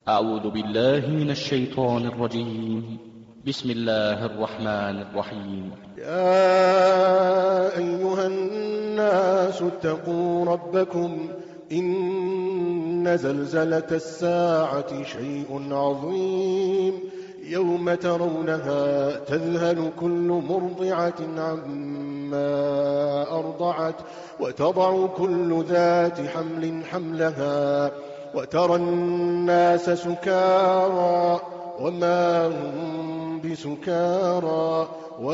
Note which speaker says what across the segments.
Speaker 1: أعوذ بالله من الشيطان الرجيم. بسم الله الرحمن الرحيم.
Speaker 2: يا أيها الناس اتقوا ربكم إن زلزلة الساعة شيء عظيم يوم ترونها تذهل كل مرضعة عما أرضعت وتضع كل ذات حمل حملها وترى الناس سكارى وما هم بسكارى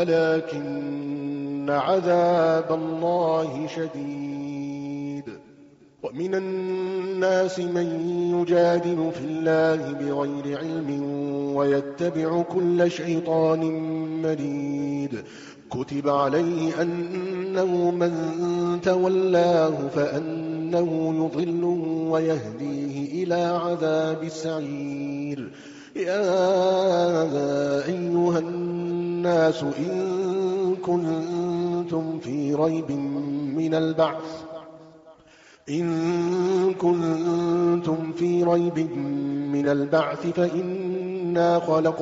Speaker 2: ولكن عذاب الله شديد. ومن الناس من يجادل في الله بغير علم ويتبع كل شيطان مريد. كتب عليه أنه من تولاه فأنه يضله ويهديه إلى عذاب السعير. يا أيها الناس إن كنتم في ريب من البعث فإنا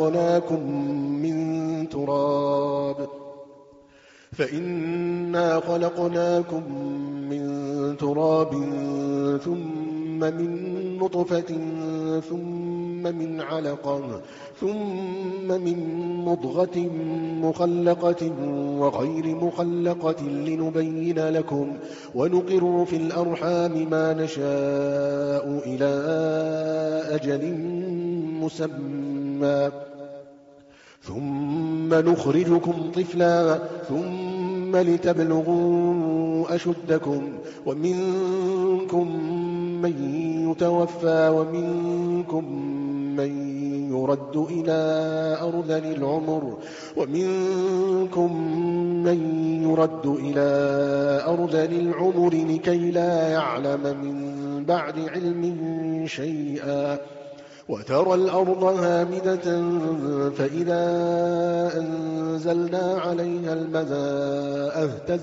Speaker 2: خلقناكم من تراب ثم من نطفة ثم من علقة ثم من مضغة مخلقة وغير مخلقة لنبين لكم ونقر في الأرحام ما نشاء إلى أجل مسمى ثم نخرجكم طفلا ثم لتبلغوا أشدكم ومنكم من يتوفى ومنكم من يرد إلى أرذل العمر لكي لا يعلم من بعد علم شيئا. وترى الأرض هامدة فإذا أنزلنا عليها الماء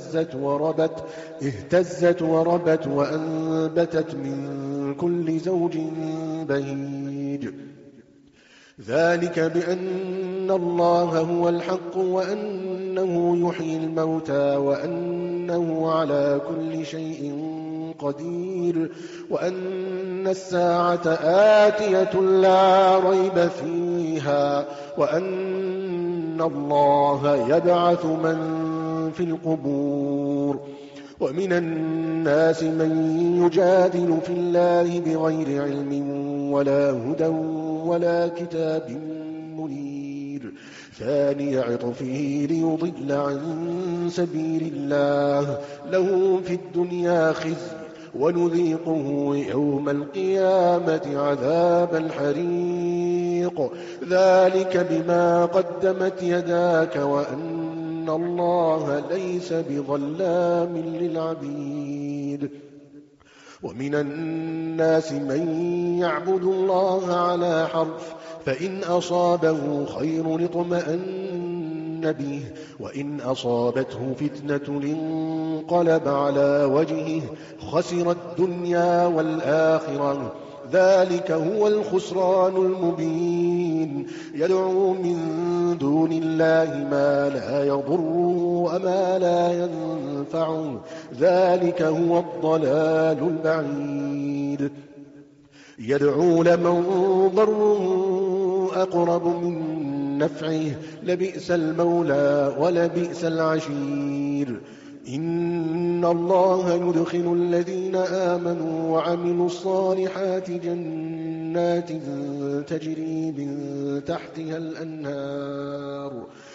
Speaker 2: اهتزت وربت وأنبتت من كل زوج بهيج. ذلك بأن الله هو الحق وأنه يحيي الموتى وأنه على كل شيء قدير وأن الساعة آتية لا ريب فيها وأن الله يبعث من في القبور. ومن الناس من يجادل في الله بغير علم ولا هدى ولا كتاب منير. ثاني عطفه ليضل عن سبيل الله له في الدنيا خزي ونذيقه يوم القيامة عذاب الحريق. ذلك بما قدمت يداك وأن الله ليس بظلام للعبيد. ومن الناس من يعبد الله على حرف فإن أصابه خير اطمأن به وإن أصابته فتنة انقلب على وجهه خسر الدنيا والآخرة. ذلك هو الخسران المبين. يدعو من دون الله ما لا يضره وما لا ينفعه. ذلك هو الضلال البعيد. يدعو لمن ضره أقرب من نفعه لبئس المولى ولبئس العشير. إن الله يدخل الذين آمنوا وعملوا الصالحات جنات تجري من تحتها الأنهار.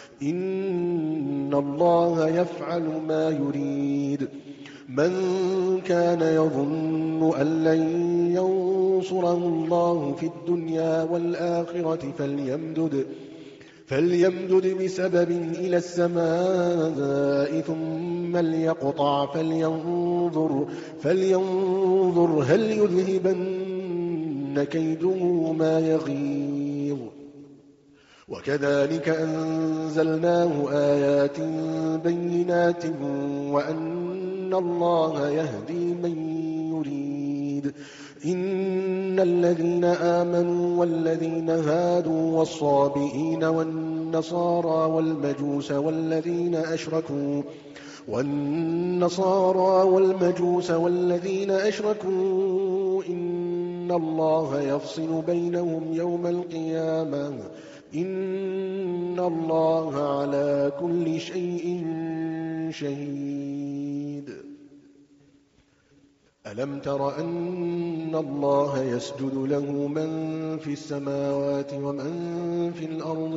Speaker 2: إن الله يفعل ما يريد. من كان يظن أن لن ينصره الله في الدنيا والآخرة فليمدد بسبب إلى السماء ثم ليقطع فلينظر هل يذهبن كيده ما يغيظ. وكذلك أنزلناه آيات بينات وأن الله يهدي من يريد. إن إن الذين آمنوا والذين هادوا والصابئين والنصارى والمجوس والذين أشركوا إن الله يفصل بينهم يوم القيامة إن الله على كل شيء شهيد. ألم تر أن الله يسجد له من في السماوات ومن في الأرض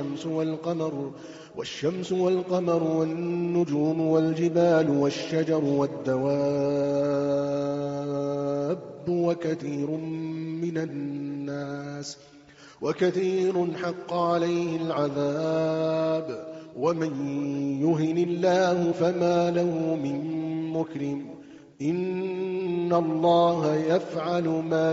Speaker 2: والشمس والقمر والنجوم والجبال والشجر والدواب وكثير حق عليه العذاب ومن يهن الله فما له من مكرم إن الله يفعل ما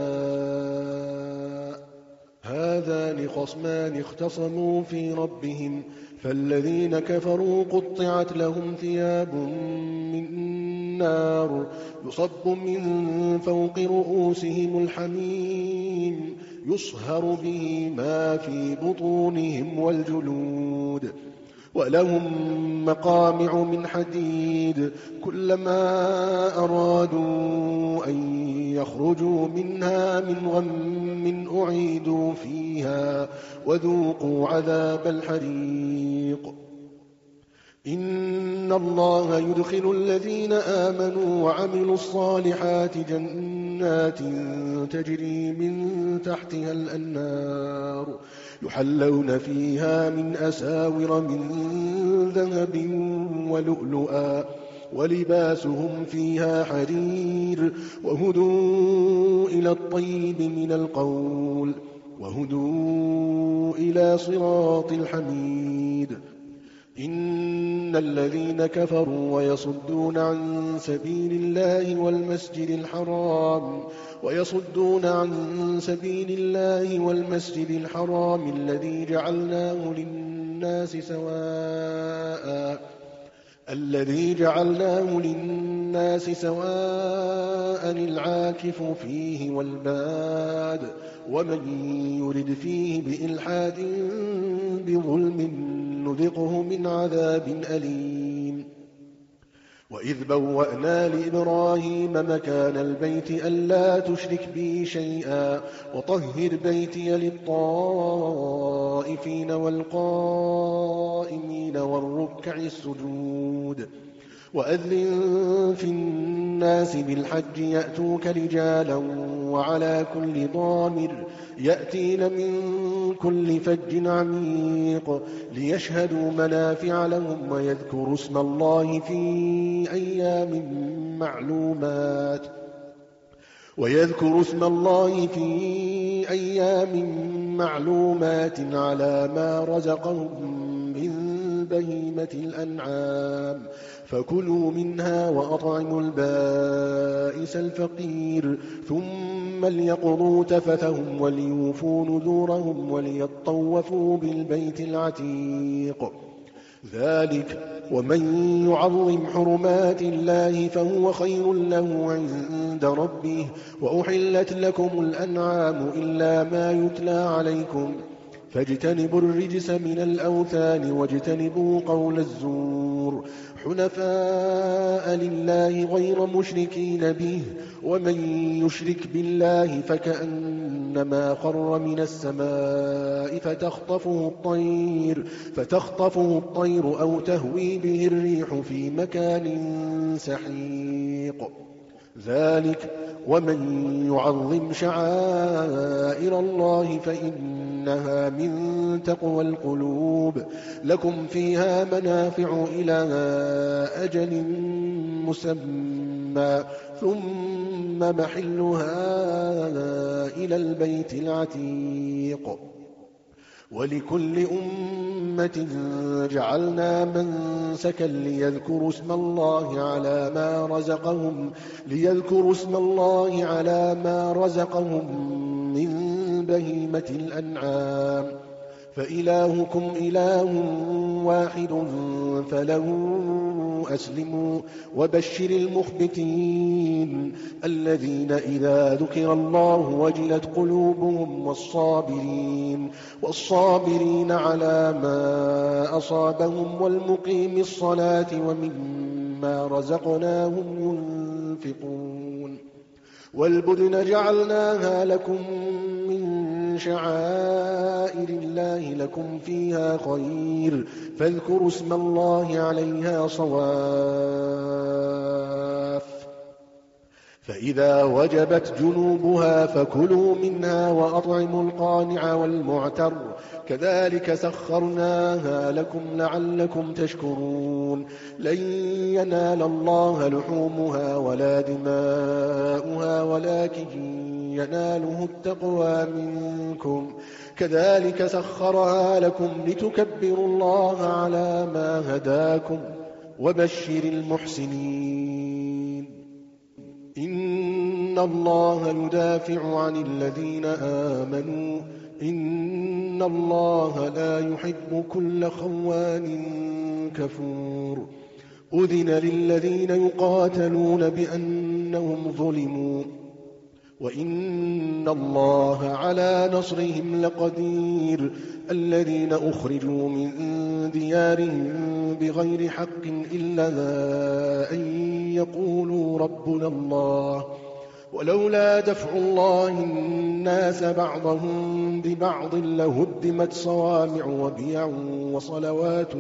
Speaker 2: يشاء. هذان خصمان اختصموا في ربهم فالذين كفروا قطعت لهم ثياب من نار يصب من فوق رؤوسهم الحميم يصهر به ما في بطونهم والجلود ولهم مقامع من حديد كلما أرادوا أن يخرجوا منها من غم أعيدوا فيها وذوقوا عذاب الحريق. إن الله يدخل الذين آمنوا وعملوا الصالحات جنات تجري من تحتها الأنهار يحلون فيها من أساور من ذهب ولؤلؤا ولباسهم فيها حرير وهدوا إلى الطيب من القول وهدوا إلى صراط الحميد. إن الذين كفروا ويصدون عن سبيل الله والمسجد الحرام الذي جعلناه للناس سواء العاكف فيه والباد ومن يرد فيه بإلحاد بظلم نذقه من عذاب أليم. وإذ بوأنا لإبراهيم مكان البيت ألا تشرك بي شيئا وطهر بيتي للطائفين والقائمين والركع السجود. وأذن في الناس بالحج يأتوك رجالا وعلى كل ضامر يأتين من كل فج عميق ليشهدوا منافع لهم ويذكروا اسم الله في أيام معلومات على ما رزقهم من بهيمة الأنعام فكلوا منها وأطعموا البائس الفقير ثم ليقضوا تفثهم وليوفوا نذورهم وليطوفوا بالبيت العتيق. ذلك ومن يعظم حرمات الله فهو خير له عند ربه. وأحلت لكم الأنعام إلا ما يتلى عليكم فاجتنبوا الرجس من الأوثان واجتنبوا قول الزور حنفاء لله غير مشركين به ومن يشرك بالله فكأنما خر من السماء فتخطفه الطير أو تهوي به الريح في مكان سحيق. ذلك ومن يعظم شعائر الله فإنها من تقوى القلوب. لكم فيها منافع إلى أجل مسمى ثم محلها إلى البيت العتيق. ولكل أمة جعلنا منسكا ليذكروا اسم الله على ما رزقهم من بهيمة الأنعام فإلهكم إله واحد فله أسلموا وبشر المخبتين الذين إذا ذكر الله وجلت قلوبهم والصابرين على ما أصابهم والمقيم الصلاة ومما رزقناهم ينفقون والبدن جعلناها لكم من شعائر الله لكم فيها خير فاذكروا اسم الله عليها صواف فإذا وجبت جنوبها فكلوا منها وأطعموا القانع والمعتر كذلك سخرناها لكم لعلكم تشكرون لن ينال الله لحومها ولا دماؤها ولكن يناله التقوى منكم كذلك سخرها لكم لتكبروا الله على ما هداكم وبشر المحسنين إن الله يدافع عن الذين آمنوا إن الله لا يحب كل خوان كفور أذن للذين يقاتلون بأنهم ظلموا وإن الله على نصرهم لقدير الذين أخرجوا من ديارهم بغير حق إلا أن يقولوا ربنا الله ولولا دفع الله الناس بعضهم ببعض لهدمت صوامع وبيع وصلوات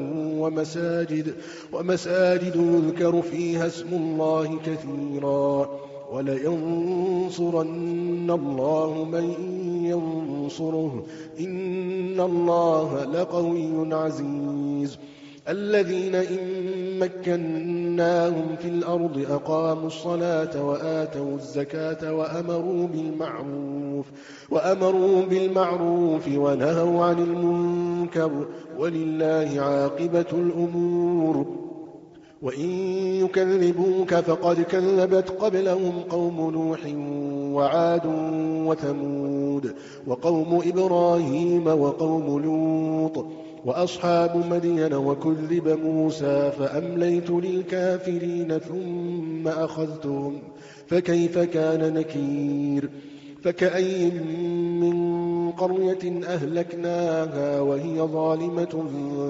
Speaker 2: ومساجد يذكر فيها اسم الله كثيرا ولينصرن الله من ينصره إن الله لقوي عزيز الذين إن مكناهم في الأرض أقاموا الصلاة وآتوا الزكاة وأمروا بالمعروف ونهوا عن المنكر ولله عاقبة الأمور وإن يكذبوك فقد كذبت قبلهم قوم نوح وعاد وثمود وقوم إبراهيم وقوم لوط وأصحاب مدين وكذب موسى فأمليت للكافرين ثم أخذتهم فكيف كان نكير فكأي من قرية أهلكناها وهي ظالمة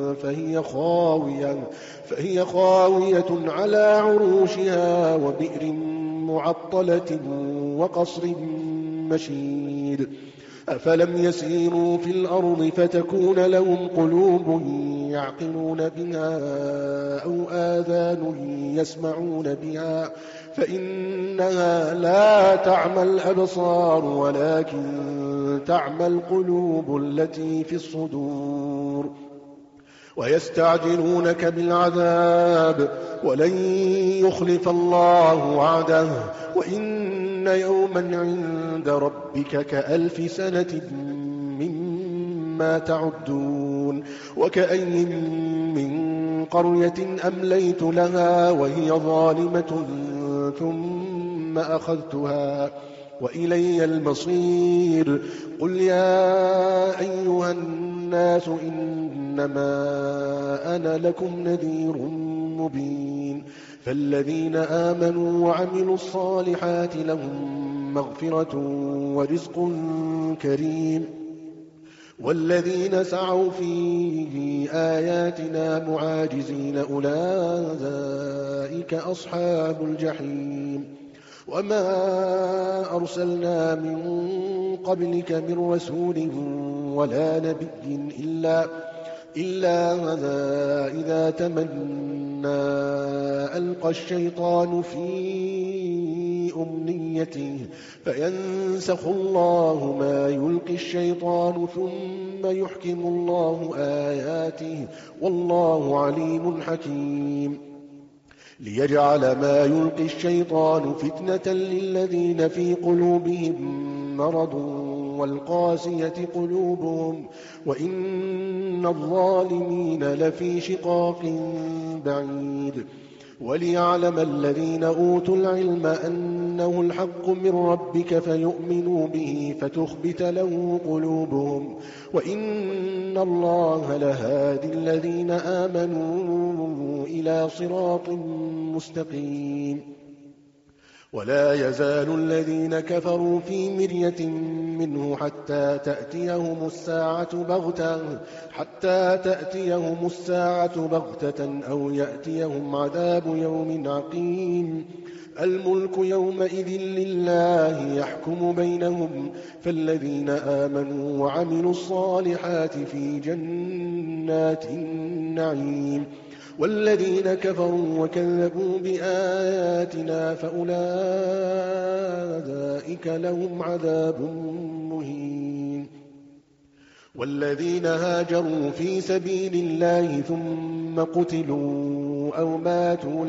Speaker 2: فهي خاوية على عروشها وبئر معطلة وقصر مشيد أفلم يسيروا في الأرض فتكون لهم قلوب يعقلون بها أو آذان يسمعون بها فإنها لا تعمى الأبصار ولكن تعمى القلوب التي في الصدور ويستعجلونك بالعذاب ولن يخلف الله وعده وإن يوما عند ربك كألف سنة مما تعدون وكأي من قرية أمليت لها وهي ظالمة ثم أخذتها وإلي المصير قل يا أيها الناس إنما أنا لكم نذير مبين فالذين آمنوا وعملوا الصالحات لهم مغفرة ورزق كريم والذين سعوا في آياتنا معاجزين أولئك أصحاب الجحيم وما أرسلنا من قبلك من رسول ولا نبي إلا إذا تمنى ألقى الشيطان في أمنيته فينسخ الله ما يلقي الشيطان ثم يحكم الله آياته والله عليم حكيم ليجعل ما يلقي الشيطان فتنة للذين في قلوبهم مرض والقاسية قلوبهم وإن الظالمين لفي شقاق بعيد وليعلم الذين أوتوا العلم أنه الحق من ربك فيؤمنوا به فتخبت له قلوبهم وإن الله لهادي الذين آمنوا إلى صراط مستقيم. ولا يزال الذين كفروا في مرية منه حتى تأتيهم الساعة بغتة أو يأتيهم عذاب يوم عقيم. الملك يومئذ لله يحكم بينهم فالذين آمنوا وعملوا الصالحات في جنات النعيم والذين كفروا وكذبوا بآياتنا فأولئك لهم عذاب مهين. والذين هاجروا في سبيل الله ثم قتلوا أو ماتوا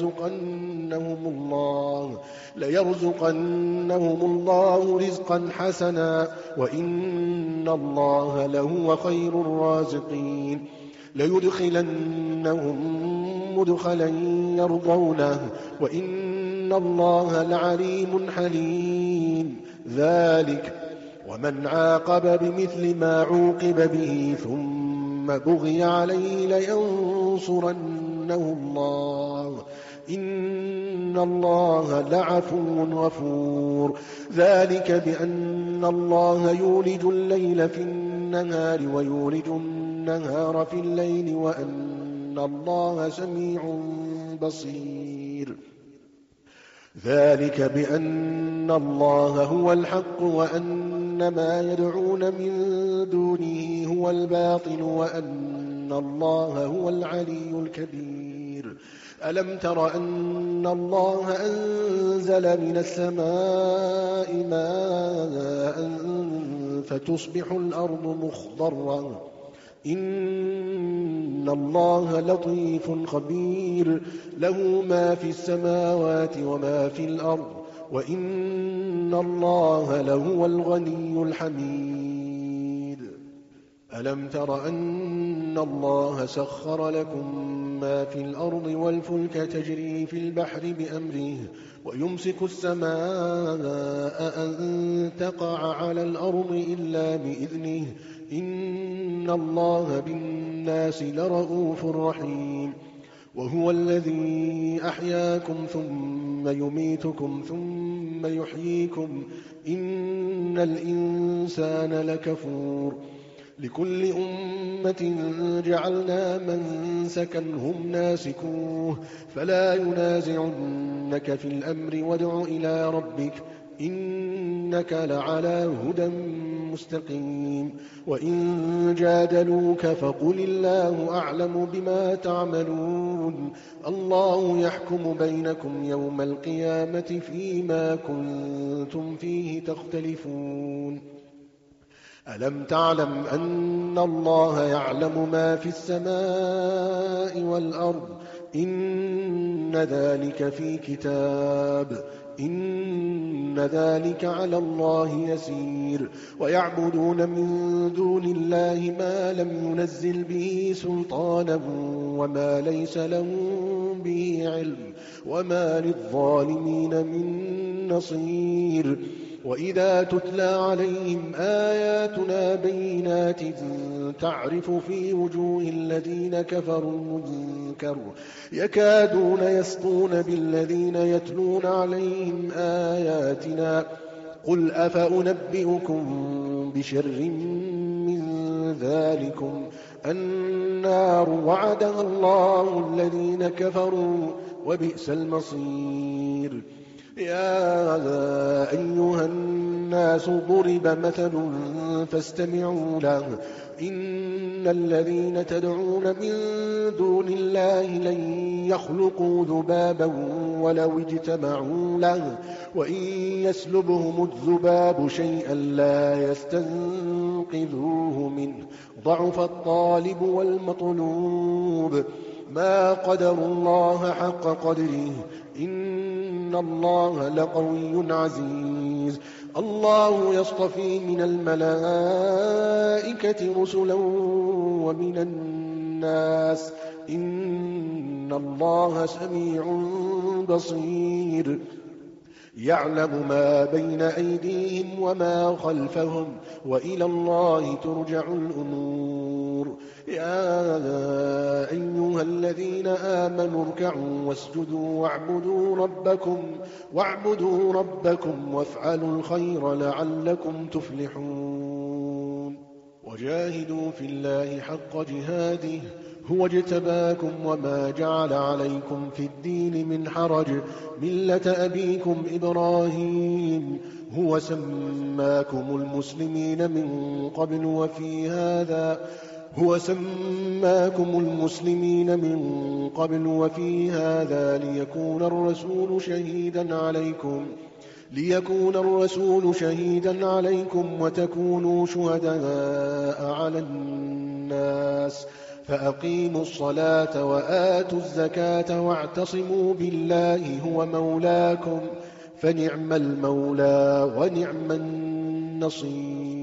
Speaker 2: ليرزقنهم الله رزقا حسنا وإن الله لهو خير الرازقين. ليدخلنهم مدخلا يرضونه وإن الله لعليم حليم. ذلك ومن عاقب بمثل ما عوقب به ثم بغي عليه لينصرنه الله إن الله لعفو غفور. ذلك بأن الله يولج الليل في النهار ويولج النهار في الليل وأن الله سميع بصير. ذلك بأن الله هو الحق وأن ما يدعون من دونه هو الباطل وأن الله هو العلي الكبير. ألم تر أن الله أنزل من السماء ماء فتصبح الأرض مخضرا إن الله لطيف خبير له ما في السماوات وما في الأرض وإن الله لهو الغني الحميد. ألم تر أن الله سخر لكم ما في الأرض والفلك تجري في البحر بأمره ويمسك السماء أن تقع على الأرض إلا بإذنه إن الله بالناس لرءوف رحيم. وهو الذي أحياكم ثم يميتكم ثم يحييكم إن الإنسان لكفور. لكل أمة جعلنا منسكا هم ناسكوه فلا ينازعنك في الأمر وادع إلى ربك إنك لعلى هدى مستقيم. وإن جادلوك فقل الله أعلم بما تعملون الله يحكم بينكم يوم القيامة فيما كنتم فيه تختلفون. ألم تعلم أن الله يعلم ما في السماء والأرض إن ذلك في كتاب إن ذلك على الله يسير. ويعبدون من دون الله ما لم ينزل به سلطانا وما ليس لهم به علم وما للظالمين من نصير. وإذا تتلى عليهم آياتنا بينات تعرف في وجوه الذين كفروا المنكر يكادون يسطون بالذين يتلون عليهم آياتنا قل أفأنبئكم بشر من ذلكم النار وعدها الله الذين كفروا وبئس المصير. يا أيها الناس ضرب مثل فاستمعوا له إن الذين تدعون من دون الله لن يخلقوا ذبابا ولو اجتمعوا له وإن يسلبهم الذباب شيئا لا يستنقذوه منه ضعف الطالب والمطلوب. ما قدروا الله حق قدره إن الله لقوي عزيز. الله يصطفي من الملائكة رسلا ومن الناس الناس إن الله سميع بصير يعلم ما بين أيديهم وما خلفهم وإلى الله ترجع الأمور يا أيها الذين آمنوا اركعوا واسجدوا واعبدوا ربكم وافعلوا الخير لعلكم تفلحون وجاهدوا في الله حق جهاده هو اجتباكم وما جعل عليكم في الدين من حرج ملة أبيكم إبراهيم هو سماكم المسلمين من قبل وفي هذا ليكون الرسول شهيدا عليكم وتكونوا شهداء على الناس فأقيموا الصلاة وآتوا الزكاة واعتصموا بالله هو مولاكم فنعم المولى ونعم النصير